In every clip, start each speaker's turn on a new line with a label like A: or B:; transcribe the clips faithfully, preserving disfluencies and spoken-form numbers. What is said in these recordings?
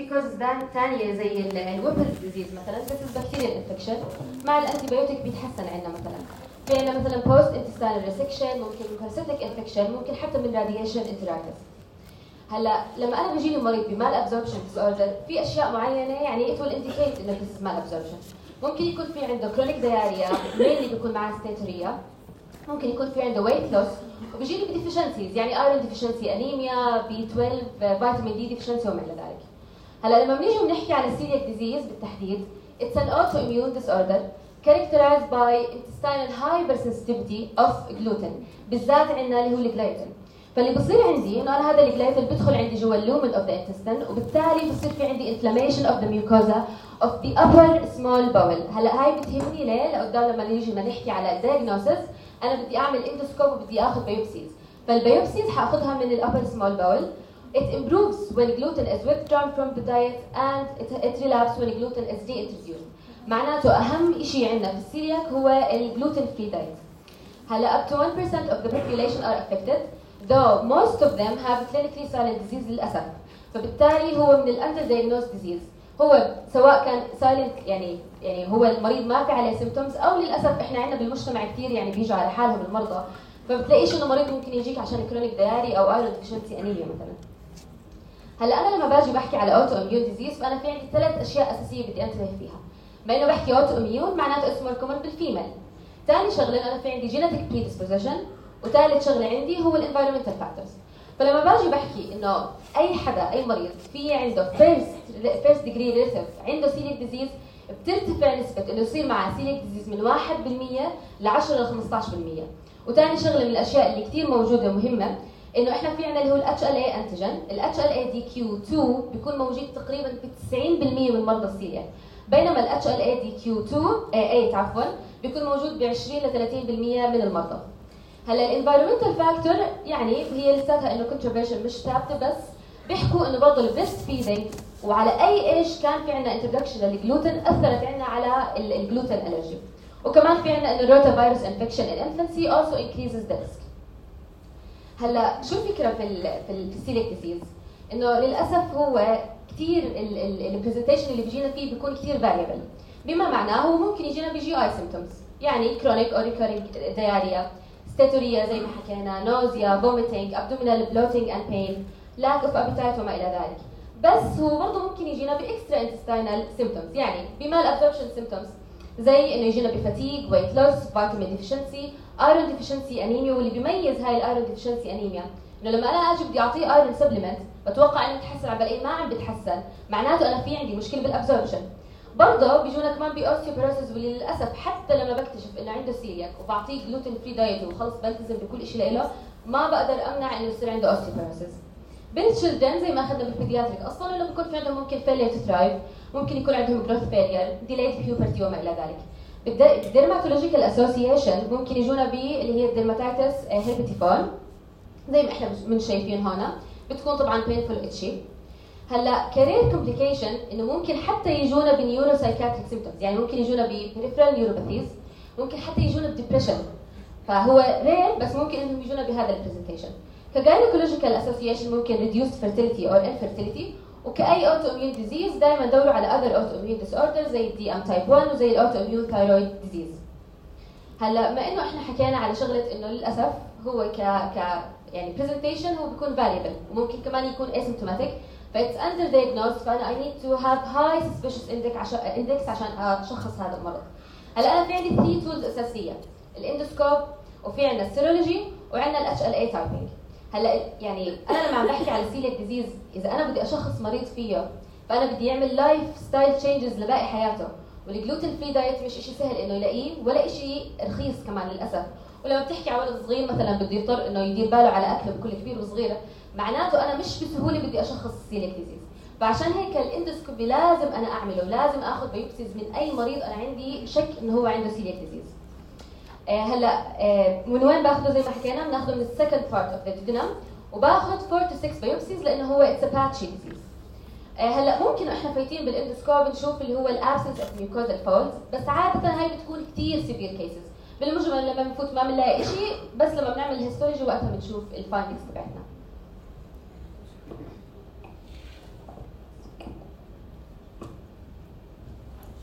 A: كوزز ثانيه زي الويبلز ديزيز مثلا، بس البكتيريا انفكشن مع الانتي بايوتيك بيتحسن عندنا. مثلا في عندنا مثلا بوست انتستينال ريسكشن، ممكن باراسيتيك انفكشن، ممكن حتى من راديشن انترايتس. هلا لما انا بيجيني مريض بمال ابزوربشن ديس اوردر، في اشياء معينه يعني ات ويل انديكيت انه ذيس مال ابزوربشن. ممكن يكون في عنده كرونيك دياريا مينلي بيكون معاه ستاتوريا، ممكن يكون في عنده ويت لوس وبيجيني بديفيشنسيز يعني ايرون ديفيشنسي، انيميا، بي اثناشر، فيتامين دي ديفيشنسي وما الى ذلك. هلا لما بنيجي بنحكي على السيلياك ديزيز بالتحديد، it's an autoimmune disorder characterized by intestinal hypersensitivity of gluten، بالذات عندنا اللي هو الجلايتين. فاللي بصير عندي انه انا هذا الجلايتين بدخل عندي جوا اللومن اوف ذا intestine، وبالتالي بصير في عندي inflammation of the mucosa of the upper small bowel. هلا هاي بتهمني ليه؟ لقدام لما نيجي نحكي على diagnosis انا بدي اعمل اندوسكوب وبدي اخذ بايوبسيز. فالبايوبسيز حاخذها من الابر سمول باول. It improves when gluten is withdrawn from the diet and it, it relapses when gluten is reintroduced. معناته اهم شيء عندنا في السيلياك هو الجلوتين فري دايت. هلا up to one percent of the population are affected though most of them have clinically silent disease للاسف. فبالتالي هو من الاندر diagnosed disease. هو سواء كان سايلنت يعني يعني هو المريض ما في عليه سيمبتومز، او للاسف احنا عندنا بالمجتمع كثير يعني بيجوا على حالهم المرضى، فبتلاقيش انه مريض ممكن يجيك عشان كرونيك دياري او ايرون ديفيشنسي انيميا مثلا. هلا انا لما باجي بحكي على اوتو اميون ديزيز فانا في عندي ثلاث اشياء اساسيه بدي انتبه فيها. بما انه بحكي اوتو اميون معناته اسمه ريكومند بالفيميل. ثاني شغله انا في عندي جينيتيك بريدisposition، وثالث شغله عندي هو الانفايرمنتال فاكتورز. فلما باجي بحكي انه اي حدا اي مريض في عنده فيرست فيرست ديجري ريليتيف عنده سيليك ديزيز، بترتفع نسبه انه يصير معه سيليك ديزيز من واحد بالمية ل عشرة ل خمسطعش بالمية. وثاني شغله من الاشياء اللي كثير موجوده ومهمه انه احنا في عندنا اللي هو الاتش ال اي انتيجين، الاتش ال اي دي كيو اثنين بيكون موجود تقريبا في تسعين بالمية من مرضى السيلياك، بينما الاتش ال اي دي كيو اثنين ثمانية عفوا بيكون موجود ب عشرين ل ثلاثين بالمية من المرضى. هلا الانفايرمنتال فاكتور يعني هي لساتها انه كونتروفيرشن مش ثابته، بس بيحكوا انه برضه البريست فيدنج وعلى اي ايش كان في عندنا انترودكشن للجلوتين اثرت عندنا على الجلوتين الرجي. وكمان في عندنا انه الروتا فيروس انفكشن ان انفانسي also increases the risk. هلا شو الفكره في ال في السيليك ديزيز؟ انه للاسف هو كثير البرزنتيشن اللي بيجينا فيه بيكون كثير فاريبل، بما معناه هو ممكن يجينا بجي اي سيمبتومز يعني كرونيك او ريكورينج دياريا، ستاتوريا زي ما حكينا، نوزيا، فوميتنج، ابدومينال بلوتنج اند بين، لاك اوف ابيتايت وما الى ذلك. بس هو برضه ممكن يجينا باكسترا انتستينال سيمبتومز يعني بمال ابزوربشن سيمبتومز زي انه يجينا بفتيج، ويت لوس، فيتامين ديفيشنسي، ايرون ديفيشنسي انيميا. واللي بيميز هاي الايرون ديفيشنسي انيميا انه لما انا اجي بدي اعطيه ايرون سبلمنت بتوقع انه يتحسن، على بالي ما عم بتحسن، معناته انا في عندي مشكله بالابزوربشن. برضه بيجونا كمان باوستيوبروسيس، واللي للاسف حتى لما بكتشف انه عنده سيلياك وبعطيه جلوتين فري دايت وخلص بلتزم بكل شيء له، ما بقدر امنع انه يصير عنده اوستيوبروسيس. بالتشيلدرن زي ما اخذنا بالبيدياتريك اصلا انه بيكون في عندهم ممكن فيلير تو ثرايف، ممكن يكون عندهم جروث فيلير، ديلايد بيوبرتي وما الى ذلك. بالديرماتولوجيكال اسوسيشن ممكن يجونا ب اللي هي الديرماتيتس هيربيتيفورم زي ما احنا من شايفين هنا، بتكون طبعا بينفول اتشي. هلا كارير كومبليكيشن انه ممكن حتى يجونا بنيورو سايكاتريك سيمبتومز، يعني ممكن يجونا ببريفرال نيوروباثيز، ممكن حتى يجونا بديبريشن، فهو رير بس ممكن انهم يجونا بهذا البرزنتيشن. كجاينيكولوجيكال اسوسيشن ممكن ريديوسد فيرتيليتي اور انفيرتيليتي، وكاي اوتو اميون ديزيز دائما دوروا على اذر اوتو اميون ديس اوردر زي الدي ام تايب واحد وزي الاوتو اميون ثايرويد ديزيز. هلا ما انه احنا حكينا على شغله انه للاسف هو ك ك يعني برزنتيشن هو بيكون فاليبل وممكن كمان يكون اسيمتوماتيك، فايتس اندر دايجنوست، فانا اي نيد تو هاف هاي سسبيشس اندكس عشان اندكس عشان اشخص هذا المرض. هلا انا في عندي ثري تولز اساسيه، الاندوسكوب وفي عندنا السيرولوجي وعندنا الاتش ال اي تايبنج. هلا يعني انا لما عم بحكي على سيليك ديزيز، اذا انا بدي اشخص مريض فيه فانا بدي اعمل لايف ستايل تشينجز لباقي حياته، والجلوتين فري دايت مش شيء سهل انه يلاقيه ولا شيء رخيص كمان للاسف. ولما بتحكي على ولد صغير مثلا بده يضطر انه يدير باله على اكله بكل كبير وصغيره، معناته انا مش بسهوله بدي اشخص سيليك ديزيز. فعشان هيك الاندوسكوبي لازم انا اعمله، لازم اخذ بايوبسيز من اي مريض انا عندي شك انه هو عنده سيليك ديزيز. آه هلا آه من وين باخذه؟ زي ما حكينا بناخذه من السكند بارت اوف ذا ديودينم، وباخذ فور تو سكس بايوبسيز لانه هو اتس باتشي ديزيز. آه هلا ممكن احنا فايتين بالاندوسكوب نشوف اللي هو الابسنس اوف ميوكوزال فولز، بس عاده هاي بتكون كثير سيفير كيسز. بالمجمل لما بنفوت ما بنلاقي شيء، بس لما بنعمل الهيستولوجي وقتها بنشوف الفايندنجز تبعتنا.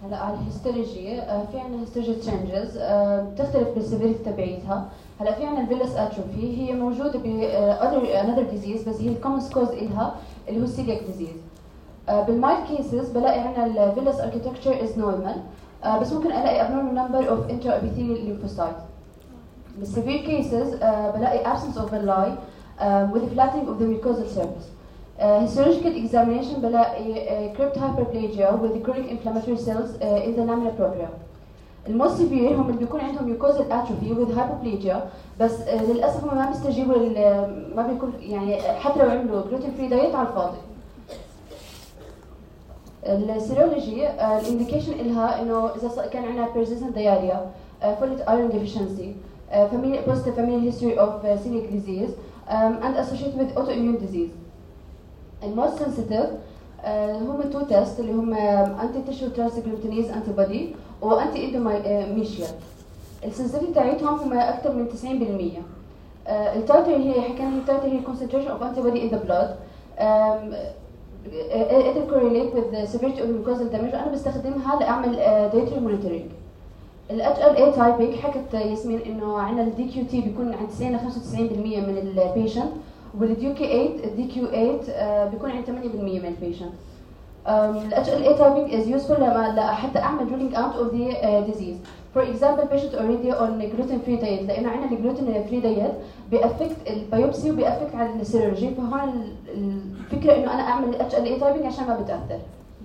B: هلا على الهيستولوجي في عندنا هيستولوجي تشينجز بتختلف بالسيفيريتي تبعيتها. هلا في عندنا الفيلس اتروفي، هي موجوده ب other another disease بس هي الكومن كوز لها اللي هو السيلياك ديزيز. بالمايلد كيسز بلاقي عندنا الفيلس اركيتكتشر از نورمال بس ممكن الاقي abnormal number of intraepithelial lymphocytes. بالسيفير كيسز بلاقي absence of villi um, with flattening of the mucosal surface. Uh, histological examination بلاقي uh, crypt hyperplasia with chronic inflammatory cells uh, in the lamina propria. الموست سيفير هم اللي بيكون عندهم mucosal atrophy with hyperplasia بس uh, للاسف هم ما بيستجيبوا ما بيكون يعني حتى لو عملوا gluten free diet على الفاضي. السيرولوجي الانديكيشن لها انه اذا كان عندنا persistent diarrhea, uh, folate iron deficiency, uh, family, positive familial history of uh, celiac disease um, and associated with autoimmune disease. الموست سنسيتيف هم تو تيست اللي هم انتي تيشو ترانسجلوتينيز انتي بودي وانتي اندوميشيال. السنسيتيفيتي تاعتهم هم اكثر من تسعين بالمية. التايتر هي حكينا التايتر هي concentration of antibody in the blood. Um, it will correlate with the severity of mucosal damage. انا بستخدمها لاعمل dietary monitoring. ال H L A typing حكت ياسمين انه عندنا ال D Q T بيكون عند تسعين ل خمسة وتسعين بالمية من البيشنت والدي كيو ثمانية الدي كيو ثمانية uh, بيكون عند ثمانية بالمية من البيشنت. ال H L A typing is useful لما حتى اعمل ruling out of the uh, disease. For example, patient already on gluten free diet لانه عندنا الجلوتين فري diet بيأفكت البيوبسي وبيأفكت على السيرولوجي، فهون الفكره انه انا اعمل H L A typing عشان ما بتاثر.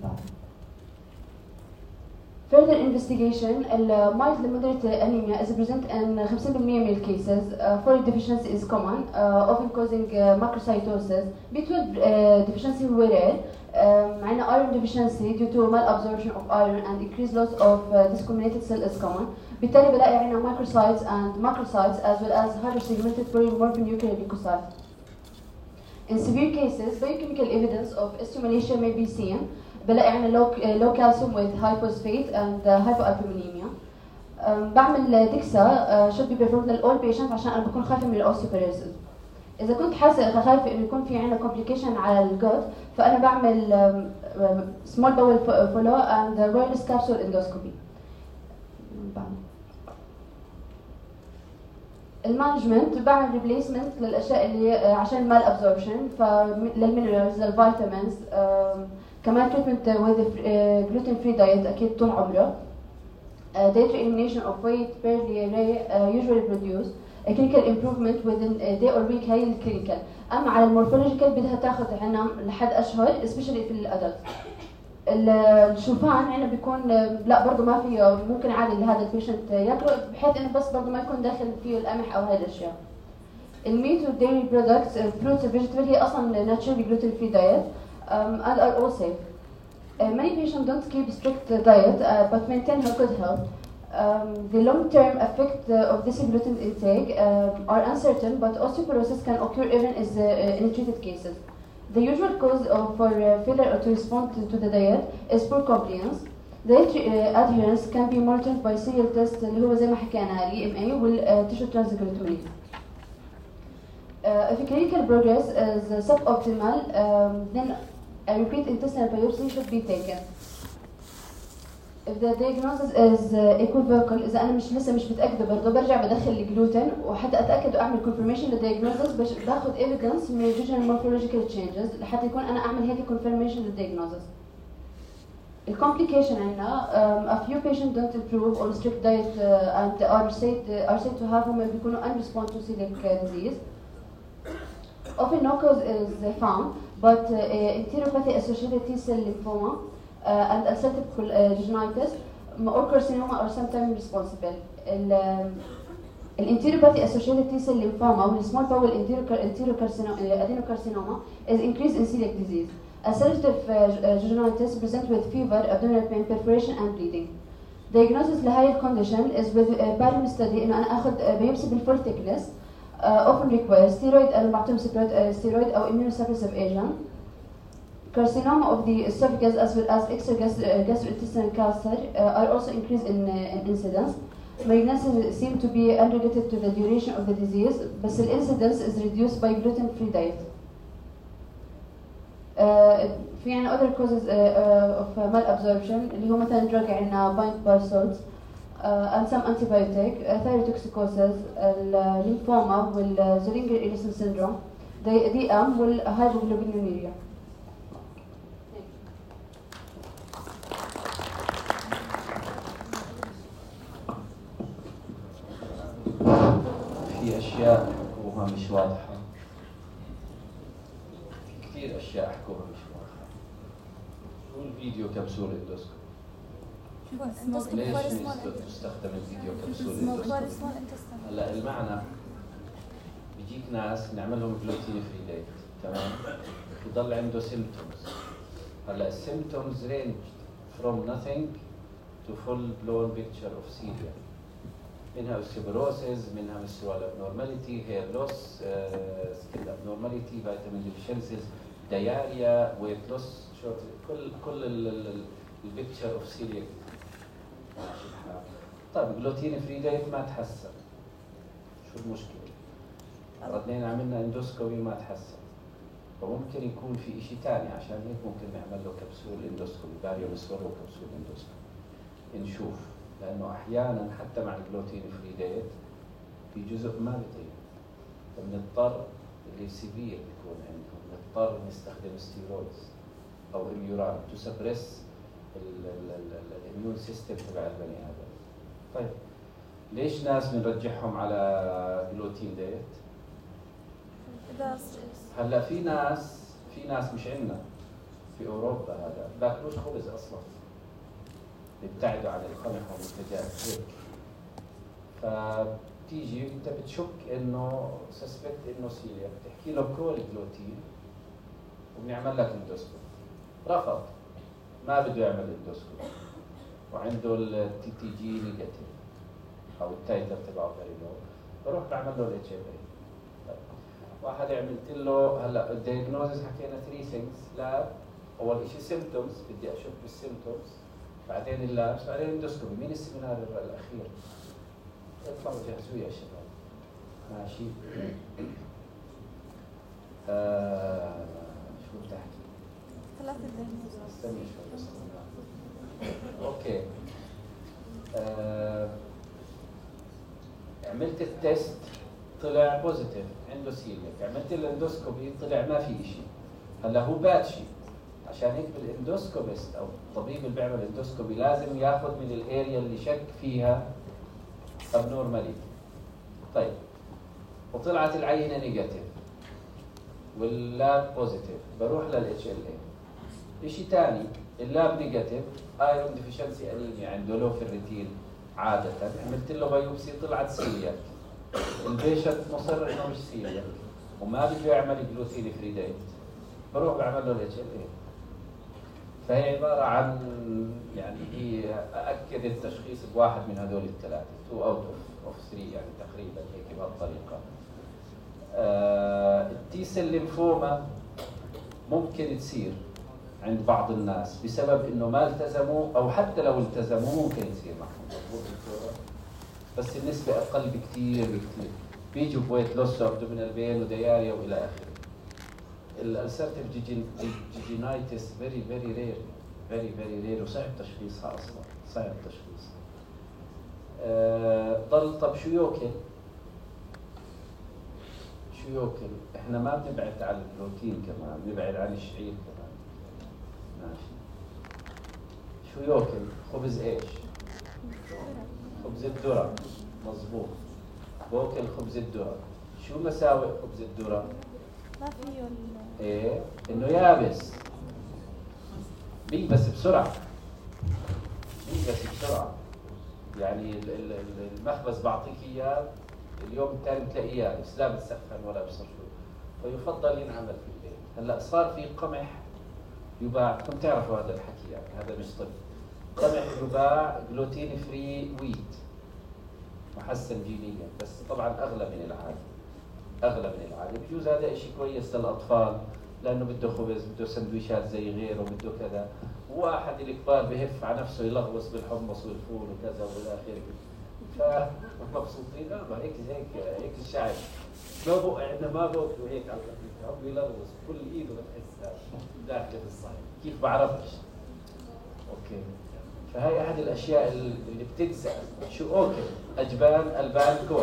B: Further investigation, mild to moderate anemia is present in خمسين بالمية من الكيسز. Uh, folate deficiency is common, uh, often causing uh, macrocytosis. B twelve uh, deficiency هو rare. Um, عندنا iron deficiency due to malabsorption of iron and increased loss of uh, discriminated cell is common. بالتالي بلاقي عندنا microcytes and macrocytes as well as hypersegmented polymorphonuclear leukocytes. In severe cases, biochemical evidence of osteomalacia may be seen. بلاقي عندنا low, low calcium with high phosphate and uh, hypoalbuminemia. Um, بعمل ديكسا uh, should be performed لل all patients عشان أنا بكون خايفة من الأوستيوبروسيس. إذا كنت حاسة خايفة إنه يكون في عندنا complication على الجوت فأنا بعمل um, um, small bowel follow and uh, wireless capsule endoscopy. المانجمنت بعمل ريبليسمنت للاشياء اللي عشان المال ابزوربشن فللمينرالز للفيتامينز. كمان تريتمنت وذ جلوتين فري دايت اكيد طول عمره. dietary elimination of weight barely uh, usually produce a clinical improvement within a day or week. هي الكلينيكال. اما على المورفولوجيكال بدها تاخذ عنا لحد اشهر especially في الادلت. الشوفان عندنا بيكون لا برضه ما فيه ممكن عادي لهذا البيشنت ياكله بحيث انه بس برضه ما يكون داخل فيه القمح او هاي الاشياء. الميت والديري برودكتس fruits and vegetables هي اصلا naturally gluten free diet um, and are all safe. Uh, many patients don't keep strict diet uh, but maintain her good health. Um, the long-term effect uh, of this gluten intake um, are uncertain, but osteoporosis can occur even as, uh, in treated cases. The usual cause of for uh, failure to respond to, to the diet is poor compliance. Dietary uh, adherence can be monitored by serial tests اللي هو زي ما حكينا ال E M A وال tissue transglutaminase. Uh, if clinical progress is suboptimal, um, then a repeat intestinal biopsy should be taken. If the diagnosis is uh, equivocal, إذا أنا مش لسه مش متأكدة برضه برجع بدخل الجلوتين وحتى أتأكد وأعمل confirmation للdiagnosis باخذ evidence من regional morphological changes لحتى يكون أنا أعمل هيك confirmation للdiagnosis. الcomplication عندنا um, a few patients don't improve on strict diet uh, and are said uh, are said to have هم بيكونوا unresponsive to celiac disease. Often no cause is found, but uh, enteropathy associated T cell lymphoma uh, and ulcerative colitis or carcinoma are sometimes responsible. Enteropathy associated T cell lymphoma or small bowel adenocarcinoma is increased in celiac disease. Ulcerative gingivitis present with fever, abdominal pain, perforation and bleeding. Diagnosis لهاي الcondition is with a barium study إنه أنا أخذ biopsy بالfull thickness. Uh, often requires steroid أنا بعطيهم steroid أو immunosuppressive agent. Carcinoma of the esophagus as well as extragastrointestinal cancer uh, are also increased in, uh, in incidence. Malignancies seem to be unrelated to the duration of the disease, but the incidence is reduced by gluten-free diet. Uh, في عنا other causes uh, uh, of malabsorption اللي هو مثلا drug عنا bind by salts uh, and some antibiotic, uh, thyrotoxicosis, الليمفوما والزولينجر إليسون syndrome, دي ام والهايبوغلوبينوريا.
C: في أشياء حكوها مش واضحة، في كثير أشياء حكوها مش واضحة. شو الفيديو كبسول اندوسكوبي؟ ليش تستخدم الفيديو كبسول اندوسكوبي؟ هلا المعنى بيجيك ناس نعمل لهم جلوتين فري دايت، تمام؟ بضل عنده سيمبتومز. هلا السيمبتومز رينج فروم nothing to full blown picture of seria. منها اوستيوبروسيس، منها menstrual abnormality, hair loss, skin abnormality, vitamin deficiencies, diarrhea, weight loss, short كل كل البيكتشر اوف سيريا ماشي الحال. طيب جلوتين فري دايت ما تحسن، شو المشكلة؟ ردينا عملنا اندوسكوبي ما تحسن، فممكن يكون في شيء ثاني، عشان هيك ممكن نعمل له كبسول اندوسكوبي، باريو مسور وكبسول اندوسكوبي نشوف، لانه احيانا حتى مع الجلوتين فري دايت في جزء ما بيطيب، فبنضطر اللي سيفير بيكون عندهم بنضطر نستخدم ستيرويدز او اميورال تو سبريس الاميون سيستم تبع البني ادم. طيب ليش ناس بنرجعهم على جلوتين دايت؟ هلا في ناس في ناس مش عندنا في اوروبا هذا باكلوش خبز اصلا، بيبتعدوا عن القمح والمنتجات هيك، فبتيجي انت بتشك انه سسبكت انه سيليا، بتحكي له كول جلوتين وبنعمل لك اندوسكوبي. رفض، ما بده يعمل اندوسكوبي وعنده التي تي جي نيجاتيف او التايتر تبعه فيري لو، بروح بعمل له الاتش اف اي. واحد عملت له هلا الدايجنوزز حكينا ثري ثينجز، لا اول شيء سيمبتومز، بدي اشوف بالسيمبتومز، بعدين اللابس، بعدين اندوسكوبي. مين السيمينار الاخير؟ اطلعوا جهزوا يا شباب. ماشي. آه شو بدي احكي؟
D: ثلاثة دقائق.
C: استني شوي بس. اوكي. آه عملت التست طلع بوزيتيف، عنده سيليك. عملت الاندوسكوبي طلع ما في شيء. هلا هو باتشي، عشان هيك بالاندوسكوبيست او الطبيب اللي بيعمل اندوسكوبي لازم ياخذ من الاريا اللي شك فيها ابنورماليتي. طيب وطلعت العينه نيجاتيف واللاب بوزيتيف، بروح للاتش ال اي. شيء ثاني، اللاب نيجاتيف، ايرون ديفيشنسي انيميا، عنده لو في الريتين عاده. عملت له بايوبسي طلعت سيلياك، البيشنت مصر انه مش سيلياك وما بده يعمل جلوتين فري دايت، بروح بعمل له الاتش ال اي. فهي عباره عن يعني هي اكد التشخيص بواحد من هذول الثلاثه، تو اوت اوف ثلاثة يعني تقريبا هيك بهالطريقه. آه التي سيل ليمفوما ممكن تصير عند بعض الناس بسبب انه ما التزموا، او حتى لو التزموا ممكن يصير معهم، مضبوط دكتوره؟ بس النسبه اقل بكثير بكثير، بيجوا بويت لوس وابدومينال بين ودياريا والى اخره. الالسرتيف جيجينايتس فيري فيري رير، فيري فيري رير، وصعب تشخيصها اصلا، صعب تشخيصها. أه ضل طب شو يوكل؟ شو يوكل؟ احنا ما بنبعد عن البروتين كمان، بنبعد عن الشعير كمان. ماشي. شو يوكل؟ خبز ايش؟ خبز الذرة، مظبوط. بوكل خبز الذرة. شو مساوئ خبز الذرة؟
D: ما فيه
C: ايه؟ انه يابس. بيبس بسرعة. بيبس بسرعة. يعني المخبز بعطيك اياه اليوم الثاني بتلاقيه يابس، لا بتسخن ولا بصير شو. فيفضل ينعمل في البيت. هلا صار في قمح يباع، كنت تعرفوا هذا الحكي يعني، هذا مش طب. قمح يباع جلوتين فري ويت. محسن جينيا، بس طبعا اغلى من العادي. اغلى من العادي، بجوز هذا شيء كويس للاطفال لانه بده خبز، بده سندويشات زي غيره، بده كذا. واحد الكبار بهف على نفسه يلغوص بالحمص والفول وكذا والى اخره. فمبسوطين اه هيك هيك هيك الشعب ما بق عندنا ما بقوا هيك على الخفيف هم بيلغوص كل ايده بتحسها داخله في الصحن كيف بعرفش. اوكي فهي احد الاشياء اللي بتتسال شو اوكي اجبان البان كول،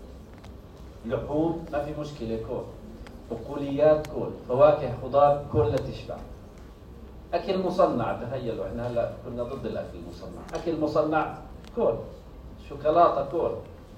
C: لحوم ما في مشكله كول، بقوليات كول، فواكه خضار كلها تشبع. اكل مصنع تخيلوا احنا هلا كنا ضد الاكل المصنع، اكل مصنع كول، شوكولاته كول،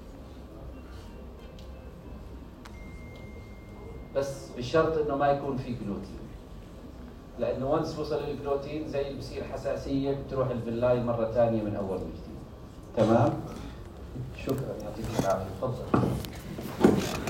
C: بس بشرط انه ما يكون في جلوتين، لانه وانس وصل الجلوتين زي اللي بصير حساسيه بتروح الفيلاي مره ثانيه من اول وجديد. تمام؟ شكرا يعطيك العافيه، تفضل.